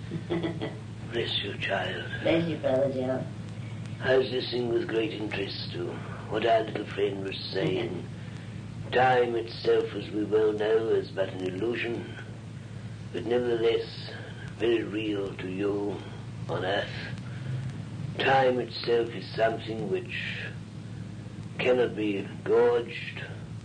Bless you, child. Bless you, Brother Joe. I was listening with great interest to what our little friend was saying. Time itself, as we well know, is but an illusion, but nevertheless very real to you on earth. Time itself is something which cannot be gauged,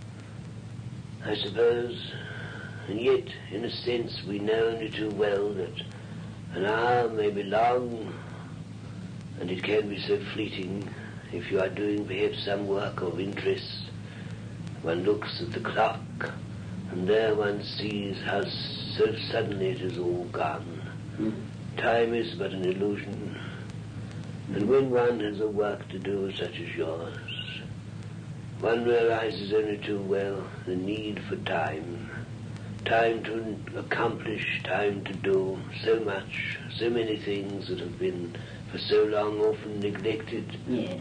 I suppose, and yet, in a sense, we know only too well that an hour may be long, and it can be so fleeting. If you are doing perhaps some work of interest, one looks at the clock, and there one sees how so suddenly it is all gone. Time is but an illusion, and when one has a work to do such as yours, one realizes only too well the need for time to accomplish, time to do so much, so many things that have been for so long often neglected. Yes.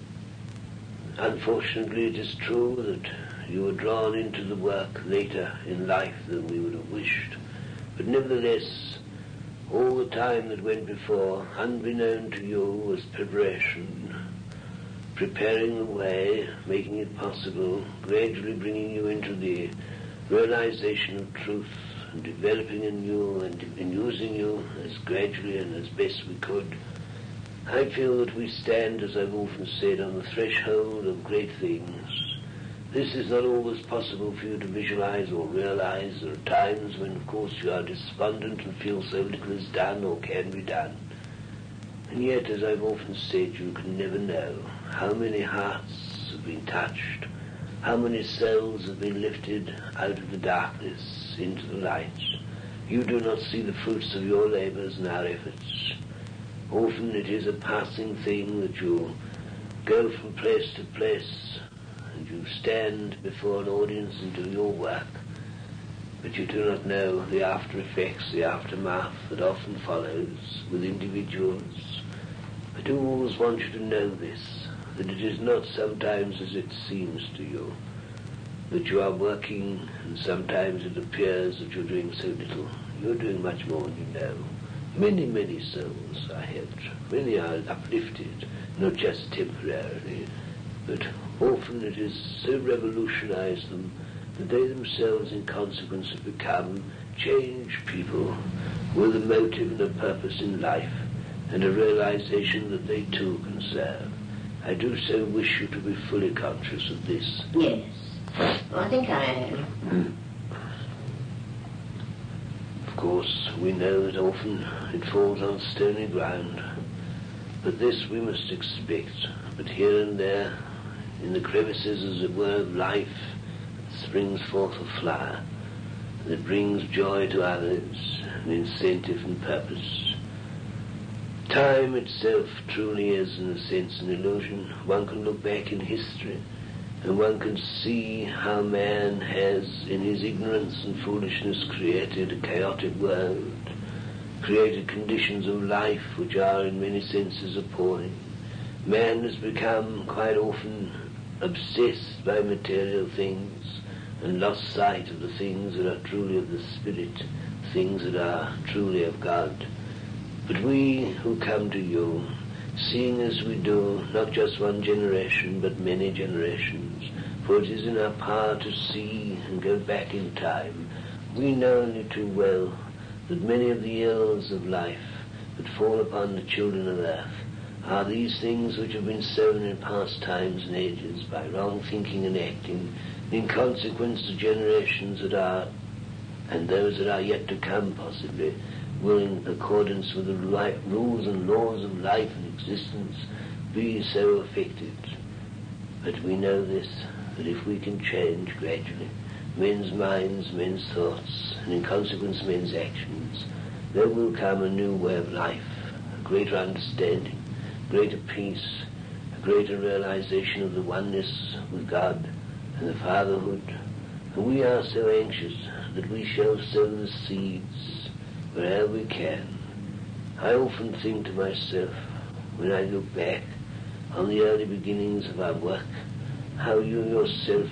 Unfortunately, it is true that you were drawn into the work later in life than we would have wished, but nevertheless, all the time that went before, unbeknown to you, was preparation, preparing the way, making it possible, gradually bringing you into the realization of truth, and developing in you and using you as gradually and as best we could. I feel that we stand, as I've often said, on the threshold of great things. This is not always possible for you to visualize or realize. There are times when, of course, you are despondent and feel so little is done or can be done. And yet, as I've often said, you can never know how many hearts have been touched, how many souls have been lifted out of the darkness into the light. You do not see the fruits of your labors and our efforts. Often it is a passing thing that you go from place to place and you stand before an audience and do your work, but you do not know the after effects, the aftermath that often follows with individuals. I do always want you to know this, that it is not sometimes as it seems to you, that you are working, and sometimes it appears that you're doing so little. You're doing much more than you know. Many, many souls are helped. Many are uplifted, not just temporarily, but often it has so revolutionized them that they themselves in consequence have become changed people with a motive and a purpose in life and a realization that they too can serve. I do so wish you to be fully conscious of this. Yes. Well, I think I am. Of course, we know that often it falls on stony ground, but this we must expect. But here and there, in the crevices, as it were, of life, springs forth a flower that brings joy to others, an incentive and purpose. Time itself truly is, in a sense, an illusion. One can look back in history, and one can see how man has, in his ignorance and foolishness, created a chaotic world, created conditions of life which are in many senses appalling. Man has become quite often obsessed by material things and lost sight of the things that are truly of the Spirit, things that are truly of God. But we who come to you, seeing as we do, not just one generation, but many generations, for it is in our power to see and go back in time, we know only too well that many of the ills of life that fall upon the children of earth are these things which have been sown in past times and ages by wrong thinking and acting, in consequence the generations that are, and those that are yet to come possibly, will in accordance with the rules and laws of life and existence be so affected. But we know this, that if we can change gradually men's minds, men's thoughts, and in consequence men's actions, there will come a new way of life, a greater understanding, greater peace, a greater realization of the oneness with God and the Fatherhood. And we are so anxious that we shall sow the seeds wherever we can. I often think to myself, when I look back on the early beginnings of our work, how you yourself,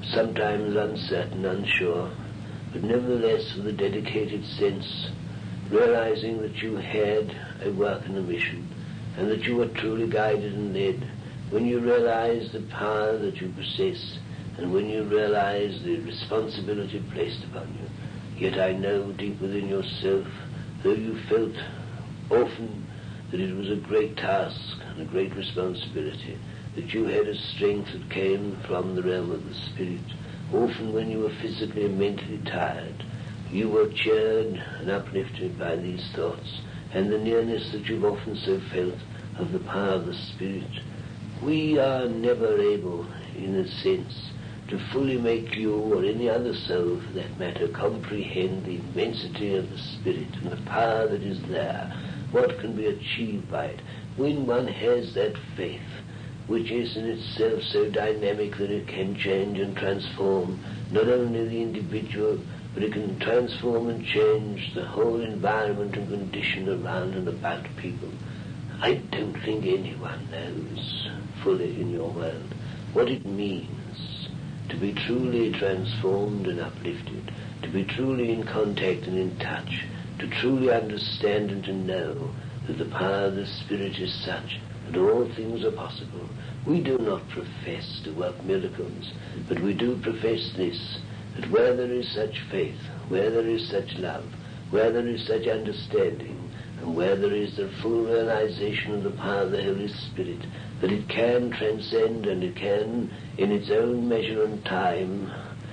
sometimes uncertain, unsure, but nevertheless with a dedicated sense realizing that you had a work and a mission, and that you were truly guided and led, when you realize the power that you possess, and when you realize the responsibility placed upon you. Yet I know deep within yourself, though you felt often that it was a great task and a great responsibility, that you had a strength that came from the realm of the Spirit. Often when you were physically and mentally tired, you were cheered and uplifted by these thoughts, and the nearness that you've often so felt of the power of the Spirit. We are never able, in a sense, to fully make you or any other soul, for that matter, comprehend the immensity of the Spirit and the power that is there, what can be achieved by it, when one has that faith, which is in itself so dynamic that it can change and transform not only the individual, but it can transform and change the whole environment and condition around and about people. I don't think anyone knows fully in your world what it means to be truly transformed and uplifted, to be truly in contact and in touch, to truly understand and to know that the power of the Spirit is such that all things are possible. We do not profess to work miracles, but we do profess this, that where there is such faith, where there is such love, where there is such understanding, and where there is the full realization of the power of the Holy Spirit, that it can transcend and it can, in its own measure and time,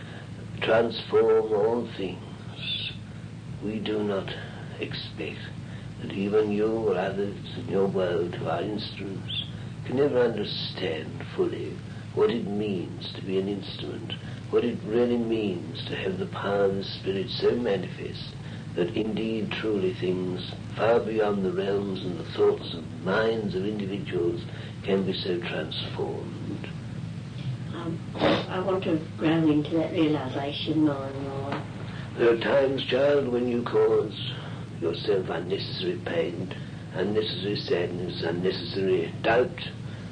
transform all things. We do not expect that even you or others in your world who are instruments can never understand fully what it means to be an instrument, what it really means to have the power of the Spirit so manifest that indeed truly things far beyond the realms and the thoughts and minds of individuals can be so transformed. I want to grow into that realization more and more. There are times, child, when you cause yourself unnecessary pain, unnecessary sadness, unnecessary doubt.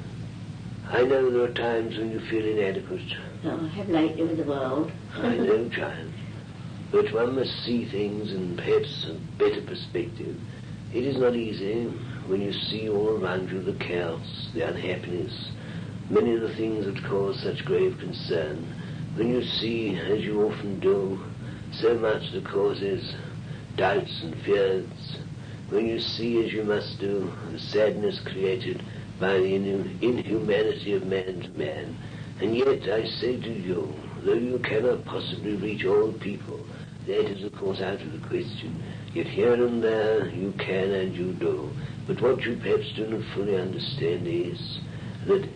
I know there are times when you feel inadequate. No, I have lately with the world. I know, child. But one must see things in perhaps a better perspective. It is not easy when you see all around you the chaos, the unhappiness, many of the things that cause such grave concern. When you see, as you often do, so much that causes doubts and fears. When you see, as you must do, the sadness created by the inhumanity of man to man. And yet I say to you, though you cannot possibly reach all people, that is of course out of the question, yet here and there you can and you do. But what you perhaps do not fully understand is that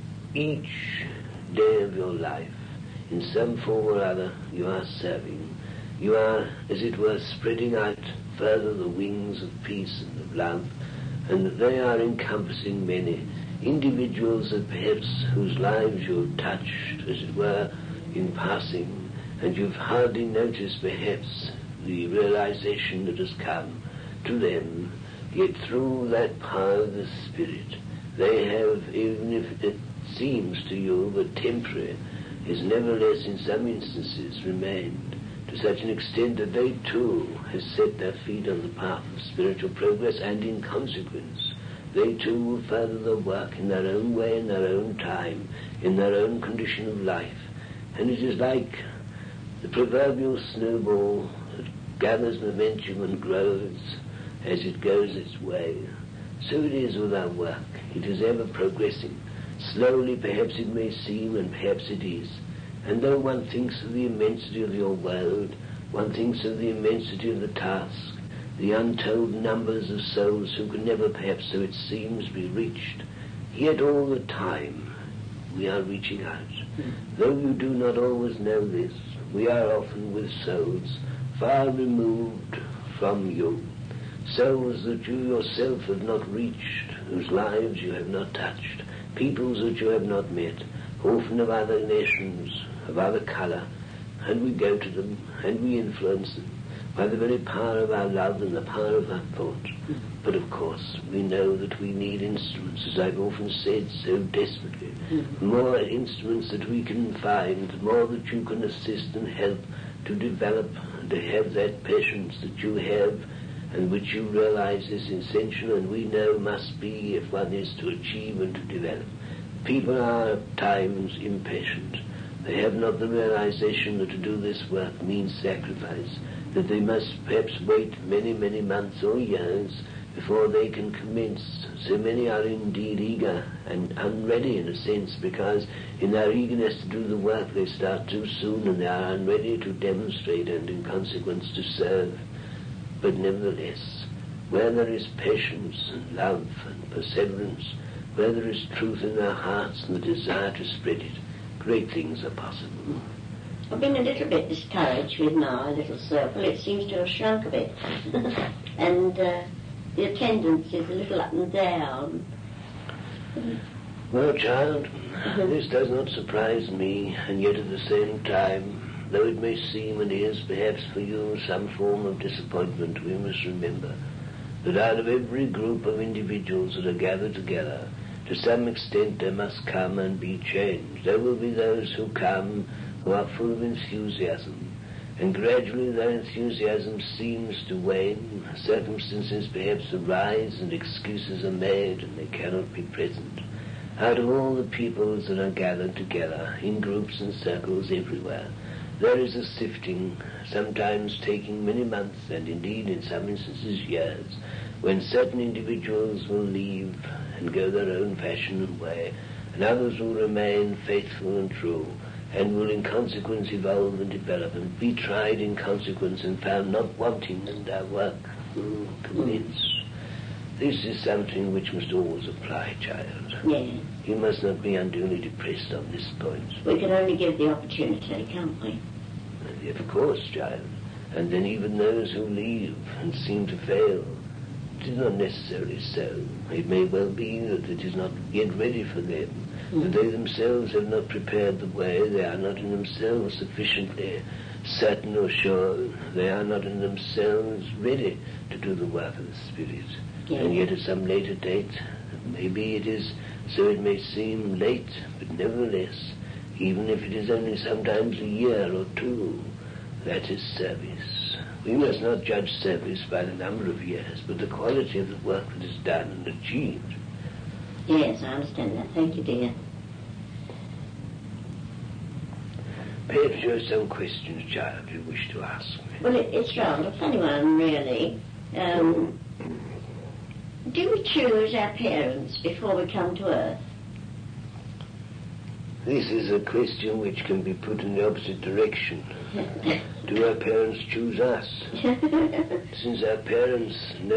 each day of your life, in some form or other, you are serving. You are, as it were, spreading out further the wings of peace and of love, and that they are encompassing many individuals that perhaps whose lives you've touched, as it were, in passing, and you've hardly noticed perhaps the realization that has come to them, yet through that power of the Spirit, they have, even if it seems to you but temporary, is nevertheless in some instances remained to such an extent that they too have set their feet on the path of spiritual progress, and in consequence they too will further the work in their own way, in their own time, in their own condition of life. And it is like the proverbial snowball that gathers momentum and grows as it goes its way. So it is with our work. It is ever progressing. Slowly perhaps it may seem, and perhaps it is. And though one thinks of the immensity of your world, one thinks of the immensity of the task, the untold numbers of souls who can never perhaps, so it seems, be reached, yet all the time we are reaching out. Though you do not always know this, we are often with souls far removed from you, souls that you yourself have not reached, whose lives you have not touched, peoples that you have not met, often of other nations, of other colour, and we go to them and we influence them by the very power of our love and the power of our thought. But of course we know that we need instruments, as I've often said so desperately. More instruments that we can find, more that you can assist and help to develop, and to have that patience that you have, and which you realize is essential and we know must be if one is to achieve and to develop. People are at times impatient. They have not the realization that to do this work means sacrifice, that they must perhaps wait many, many months or years before they can commence. So many are indeed eager and unready in a sense, because in their eagerness to do the work they start too soon and they are unready to demonstrate and in consequence to serve. But nevertheless, where there is patience and love and perseverance, where there is truth in their hearts and the desire to spread it, great things are possible. I've been a little bit discouraged with my little circle. It seems to have shrunk a bit. And the attendance is a little up and down. Well, child, this does not surprise me, and yet at the same time, though it may seem and is perhaps for you some form of disappointment, we must remember that out of every group of individuals that are gathered together, to some extent there must come and be change. There will be those who come who are full of enthusiasm, and gradually their enthusiasm seems to wane. Circumstances perhaps arise and excuses are made and they cannot be present. Out of all the peoples that are gathered together in groups and circles everywhere, there is a sifting, sometimes taking many months and indeed in some instances years, when certain individuals will leave and go their own fashion and way, and others will remain faithful and true, and will in consequence evolve and develop and be tried in consequence and found not wanting, and our work will commence. This is something which must always apply, child. Yeah. You must not be unduly depressed on this point. We can only give the opportunity, can't we? Of course, child. And then even those who leave and seem to fail, it is not necessarily so. It may well be that it is not yet ready for them, that they themselves have not prepared the way, they are not in themselves sufficiently certain or sure, they are not in themselves ready to do the work of the Spirit. Yeah. And yet at some later date, maybe it is, so it may seem late, but nevertheless, even if it is only sometimes a year or two, that is service. We must not judge service by the number of years, but the quality of the work that is done and achieved. Yes, I understand that. Thank you, dear. Perhaps you have some questions, child, you wish to ask me. Well, it's rather a funny one, really. Do we choose our parents before we come to Earth? This is a question which can be put in the opposite direction. Do our parents choose us? Since our parents know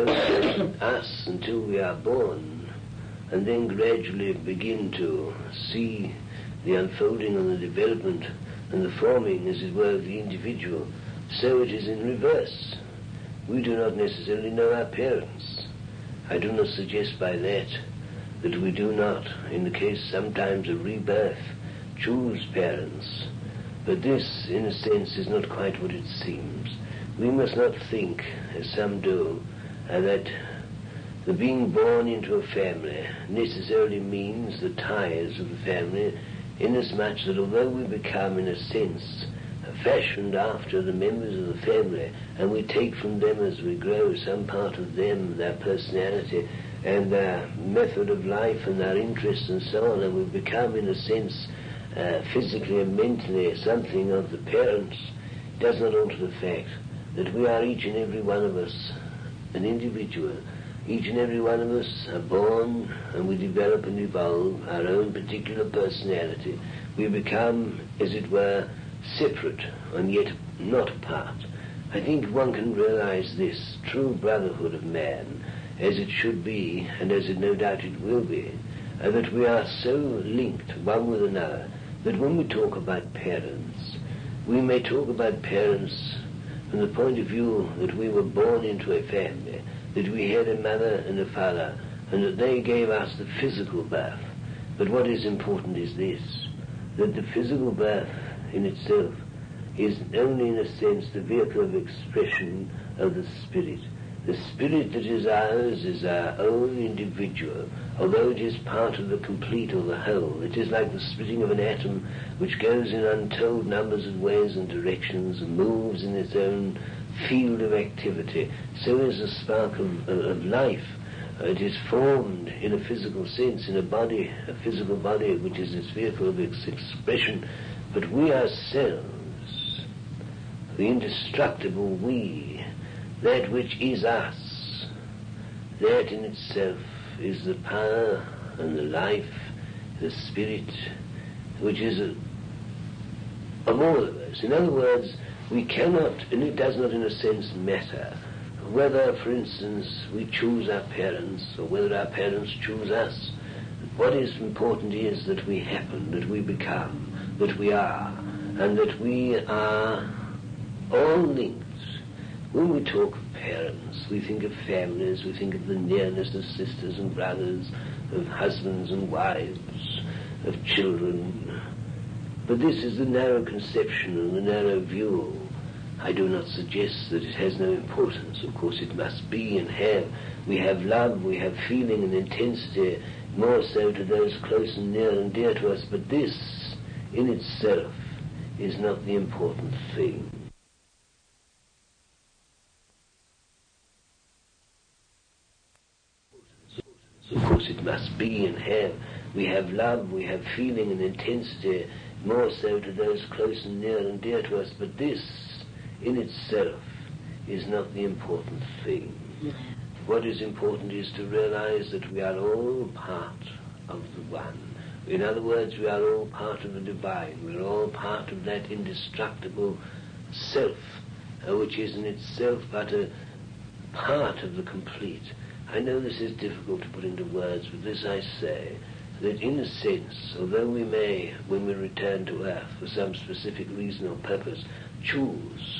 us until we are born, and then gradually begin to see the unfolding and the development and the forming, as it were, of the individual, so it is in reverse. We do not necessarily know our parents. I do not suggest by that we do not, in the case sometimes of rebirth, choose parents. But this, in a sense, is not quite what it seems. We must not think, as some do, that the being born into a family necessarily means the ties of the family, inasmuch that although we become, in a sense, fashioned after the members of the family, and we take from them as we grow some part of them, their personality and their method of life and their interests and so on, and we become, in a sense, physically and mentally something of the parents, does not alter the fact that we are each and every one of us an individual. Each and every one of us are born and we develop and evolve our own particular personality. We become, as it were, separate and yet not apart. I think one can realize this true brotherhood of man as it should be, and as it no doubt it will be, that we are so linked one with another that when we talk about parents, we may talk about parents from the point of view that we were born into a family, that we had a mother and a father, and that they gave us the physical birth. But what is important is this, that the physical birth in itself is only in a sense the vehicle of expression of the spirit. The spirit that is ours is our own individual, although it is part of the complete or the whole. It is like the splitting of an atom which goes in untold numbers of ways and directions and moves in its own field of activity. So is a spark of life. It is formed in a physical sense, in a body, a physical body, which is its vehicle of its expression. But we ourselves, the indestructible we, that which is us, that in itself is the power and the life, the spirit, which is of all of us. In other words, we cannot, and it does not in a sense matter, whether, for instance, we choose our parents or whether our parents choose us. What is important is that we happen, that we become, that we are, and that we are all linked. When we talk of parents, we think of families, we think of the nearness of sisters and brothers, of husbands and wives, of children. But this is the narrow conception and the narrow view. I do not suggest that it has no importance. Of course it must be and have. We have love, we have feeling and intensity, more so to those close and near and dear to us, but this in itself is not the important thing. Of course it must be and have. We have love, we have feeling and intensity, more so to those close and near and dear to us, but this in itself is not the important thing. What is important is to realize that we are all part of the one. In other words, we are all part of the divine. We are all part of that indestructible self, which is in itself but a part of the complete. I know this is difficult to put into words, but this I say, that in a sense, although we may, when we return to earth for some specific reason or purpose, choose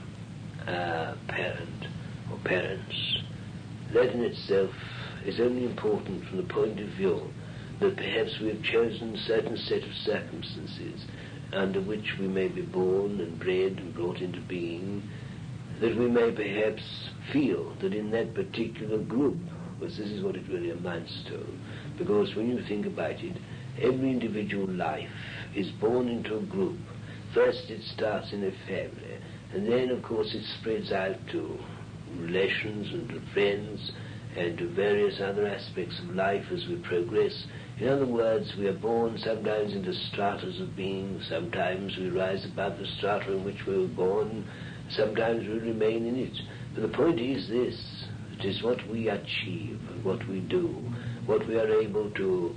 a parent or parents, that in itself is only important from the point of view that perhaps we have chosen a certain set of circumstances under which we may be born and bred and brought into being, that we may perhaps feel that in that particular group, because this is what it really amounts to, because when you think about it, every individual life is born into a group. First it starts in a family, and then of course it spreads out to relations and to friends and to various other aspects of life as we progress. In other words, we are born sometimes into stratas of being, sometimes we rise above the strata in which we were born, sometimes we remain in it. But the point is this, it is what we achieve, what we do, what we are able to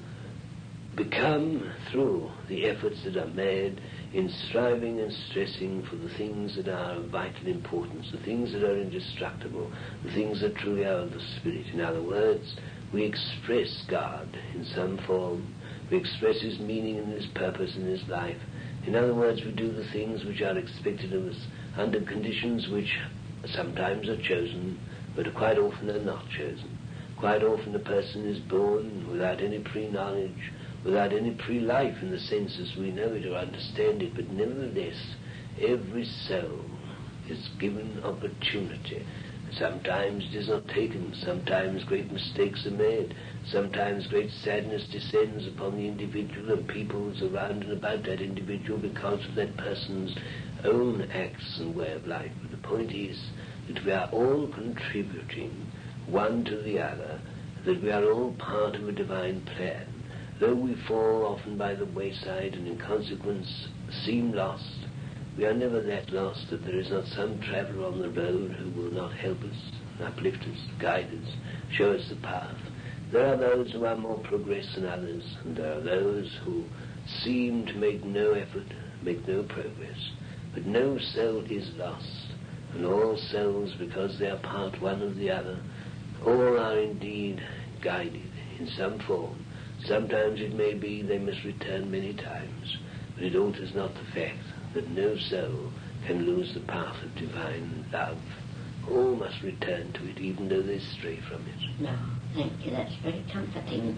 become through the efforts that are made in striving and stressing for the things that are of vital importance, the things that are indestructible, the things that truly are of the Spirit. In other words, we express God in some form, we express His meaning and His purpose in His life. In other words, we do the things which are expected of us under conditions which sometimes are chosen, but quite often are not chosen. Quite often a person is born without any pre-knowledge, without any pre-life in the sense as we know it or understand it, but nevertheless every soul is given opportunity. Sometimes it is not taken, sometimes great mistakes are made, sometimes great sadness descends upon the individual and peoples around and about that individual because of that person's own acts and way of life. But the point is that we are all contributing one to the other, that we are all part of a divine plan. Though we fall often by the wayside and in consequence seem lost, we are never that lost that there is not some traveller on the road who will not help us, uplift us, guide us, show us the path. There are those who are more progress than others, and there are those who seem to make no effort, make no progress. But no soul is lost, and all souls, because they are part one of the other, all are indeed guided in some form. Sometimes it may be they must return many times, but it alters not the fact that no soul can lose the path of divine love. All must return to it, even though they stray from it. No, thank you, that's very comforting.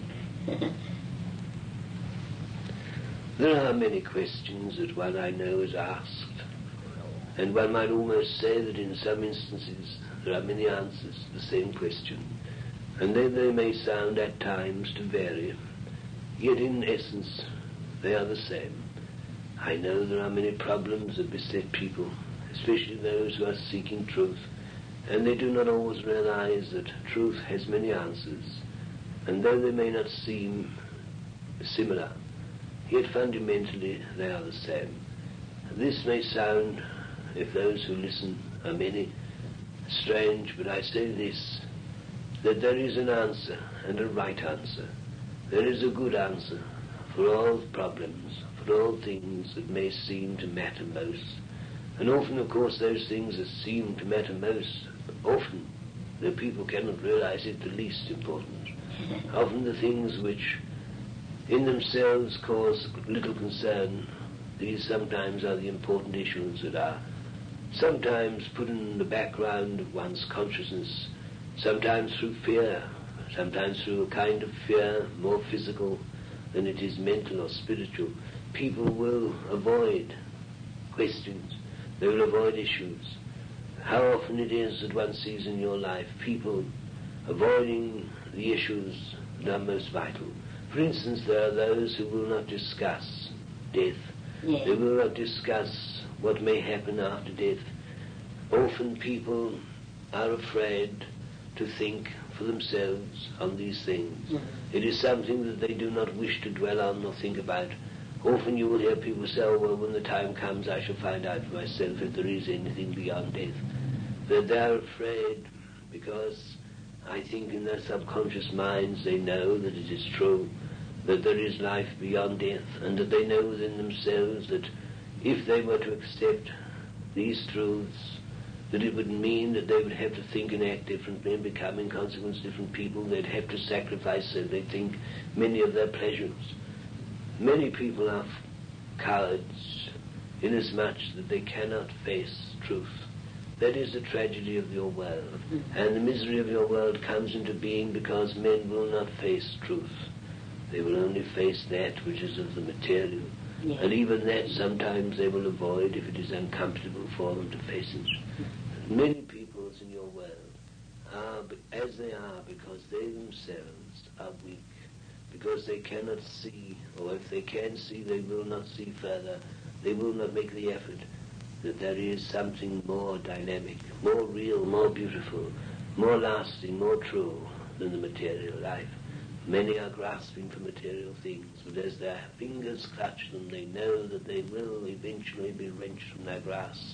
There are many questions that one I know is asked, and one might almost say that in some instances there are many answers to the same question, and then they may sound at times to vary, yet in essence they are the same. I know there are many problems that beset people, especially those who are seeking truth, and they do not always realize that truth has many answers, and though they may not seem similar, yet fundamentally they are the same. This may sound, if those who listen are many, strange, but I say this, that there is an answer and a right answer. There is a good answer for all problems, for all things that may seem to matter most. And often, of course, those things that seem to matter most, often, though people cannot realize it, the least important. Often the things which in themselves cause little concern, these sometimes are the important issues that are sometimes put in the background of one's consciousness, sometimes through fear, sometimes through a kind of fear more physical than it is mental or spiritual. People will avoid questions, they will avoid issues. How often it is that one sees in your life people avoiding the issues that are most vital. For instance, there are those who will not discuss death. Yeah. They will not discuss what may happen after death. Often people are afraid to think for themselves on these things. Mm. It is something that they do not wish to dwell on or think about. Often you will hear people say, oh, well, when the time comes I shall find out for myself if there is anything beyond death. But they are afraid because I think in their subconscious minds they know that it is true, that there is life beyond death, and that they know within themselves that if they were to accept these truths, that it would mean that they would have to think and act differently and become in consequence different people. They'd have to sacrifice, so they think, many of their pleasures. Many people are cowards inasmuch that they cannot face truth. That is the tragedy of your world. And the misery of your world comes into being because men will not face truth. They will only face that which is of the material. Yeah. And even that sometimes they will avoid if it is uncomfortable for them to face it. Many peoples in your world are as they are because they themselves are weak, because they cannot see, or if they can see, they will not see further. They will not make the effort that there is something more dynamic, more real, more beautiful, more lasting, more true than the material life. Many are grasping for material things, but as their fingers clutch them, they know that they will eventually be wrenched from their grasp.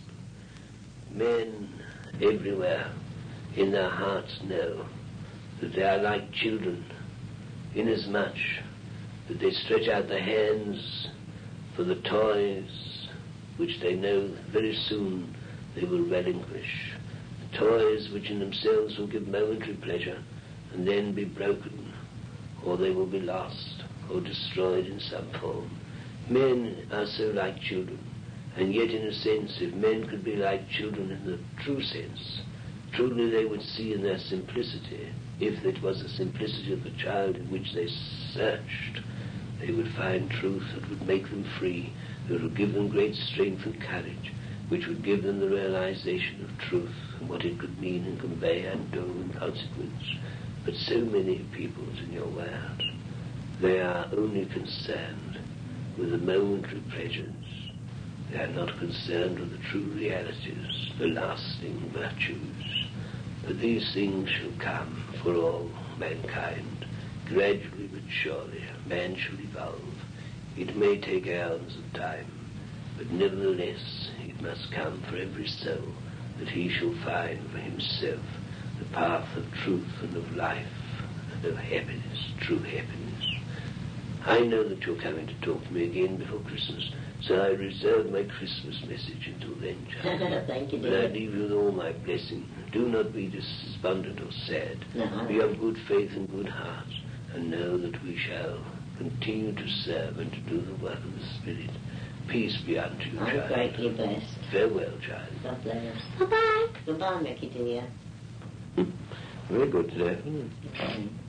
Men everywhere in their hearts know that they are like children, inasmuch that they stretch out their hands for the toys which they know very soon they will relinquish, the toys which in themselves will give momentary pleasure and then be broken, or they will be lost or destroyed in some form. Men are so like children, and yet in a sense, if men could be like children in the true sense, truly they would see in their simplicity, if it was the simplicity of the child in which they searched, they would find truth that would make them free, that would give them great strength and courage, which would give them the realization of truth and what it could mean and convey and do in consequence. But so many peoples in your world, they are only concerned with the momentary pleasures. They are not concerned with the true realities, the lasting virtues. But these things shall come for all mankind. Gradually but surely, man shall evolve. It may take eons of time, but nevertheless it must come for every soul, that he shall find for himself the path of truth and of life and of happiness, true happiness. I know that you're coming to talk to me again before Christmas, so I reserve my Christmas message until then, child. Thank you, But dear. I leave you with all my blessing. Do not be despondent or sad. No. Be of good faith and good heart, and know that we shall continue to serve and to do the work of the Spirit. Peace be unto you, I'm child. greatly blessed. Farewell, child. God bless. Bye-bye. Goodbye, Mickey dear. Very good today. Okay.